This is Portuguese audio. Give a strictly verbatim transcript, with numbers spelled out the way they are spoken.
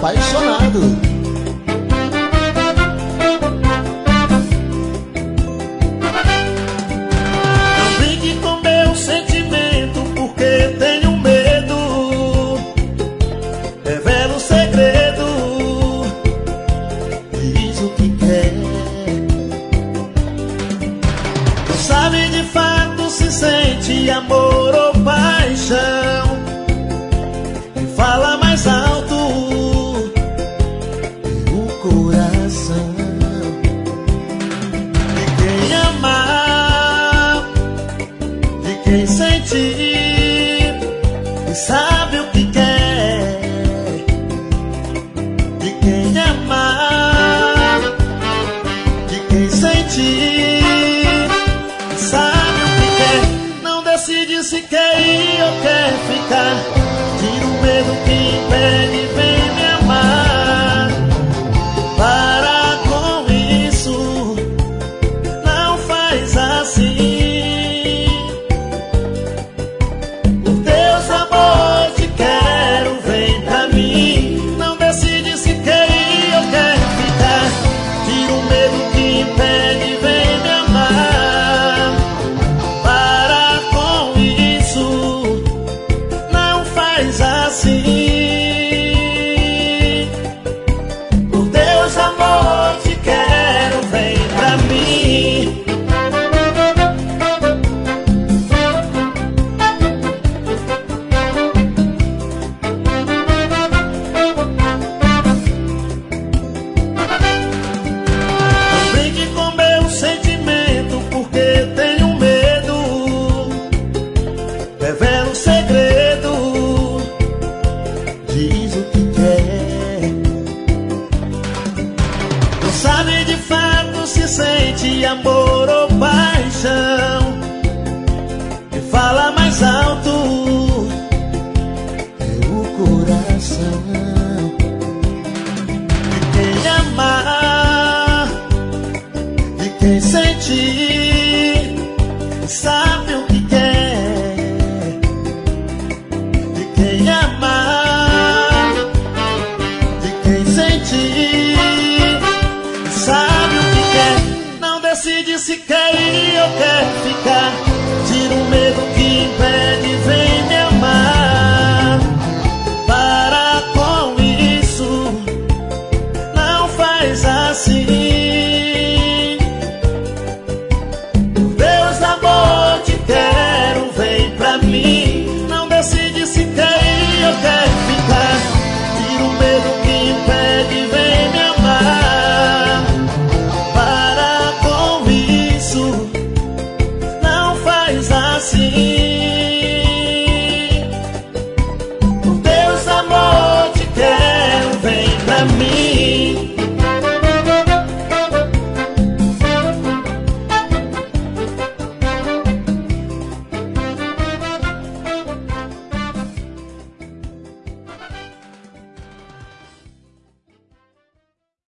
apaixonado. Não brinque com meu sentimento, porque tenho medo. Revela o segredo, diz o que quer. Não sabe de fato se sente amor ou paixão. E fala mais alto que o coração. De quem amar, de quem sentir.